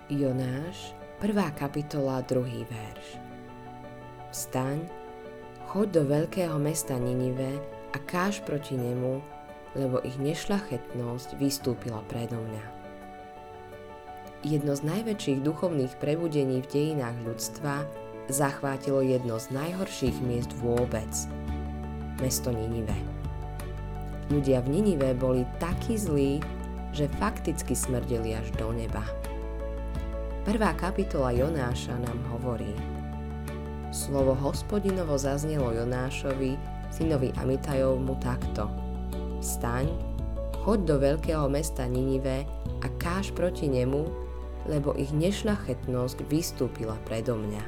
Jonáš, 1. kapitola, 2. verš. Vstaň, choď do veľkého mesta Ninive a káž proti nemu, lebo ich nešľachetnosť vystúpila predo mňa. Jedno z najväčších duchovných prebudení v dejinách ľudstva zachvátilo jedno z najhorších miest vôbec, mesto Ninive. Ľudia v Ninive boli takí zlí, že fakticky smrdeli až do neba. 1. kapitola Jonáša nám hovorí: Slovo Hospodinovo zaznelo Jonášovi, synovi Amitajovmu, takto: Vstaň, choď do veľkého mesta Ninive a káž proti nemu, lebo ich nešľachetnosť vystúpila predo mňa.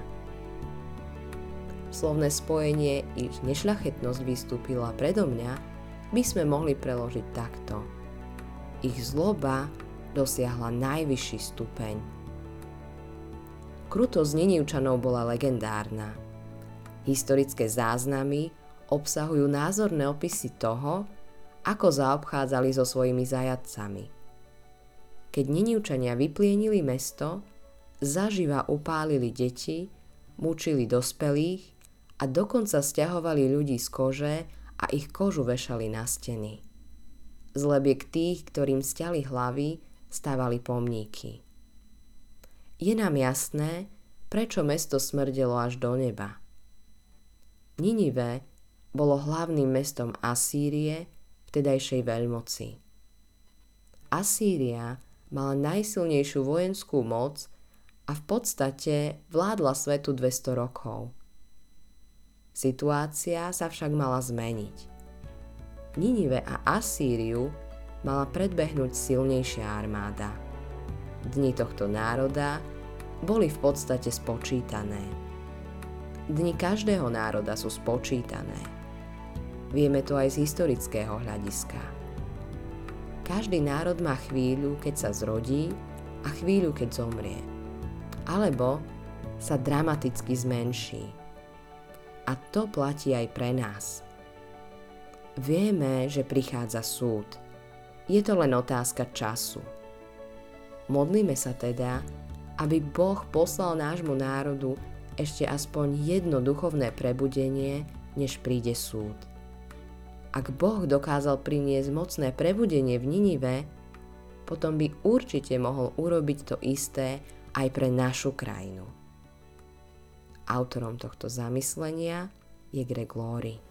Slovné spojenie ich nešľachetnosť vystúpila predo mňa by sme mohli preložiť takto: Ich zloba dosiahla najvyšší stupeň. Krutosť Ninivčanov bola legendárna. Historické záznamy obsahujú názorné opisy toho, ako zaobchádzali so svojimi zajatcami. Keď Ninivčania vyplienili mesto, zaživa upálili deti, mučili dospelých a dokonca sťahovali ľudí z kože a ich kožu vešali na steny. Z lebiek tých, ktorým sťali hlavy, stavali pomníky. Je nám jasné, prečo mesto smrdelo až do neba. Ninive bolo hlavným mestom Asýrie, vtedajšej veľmoci. Asýria mala najsilnejšiu vojenskú moc a v podstate vládla svetu 200 rokov. Situácia sa však mala zmeniť. Ninive a Asýriu mala predbehnúť silnejšia armáda. Dni tohto národa boli v podstate spočítané. Dni každého národa sú spočítané. Vieme to aj z historického hľadiska. Každý národ má chvíľu, keď sa zrodí, a chvíľu, keď zomrie. Alebo sa dramaticky zmenší. A to platí aj pre nás. Vieme, že prichádza súd. Je to len otázka času. Modlíme sa teda, aby Boh poslal nášmu národu ešte aspoň jedno duchovné prebudenie, než príde súd. Ak Boh dokázal priniesť mocné prebudenie v Ninive, potom by určite mohol urobiť to isté aj pre našu krajinu. Autorom tohto zamyslenia je Greg Laurie.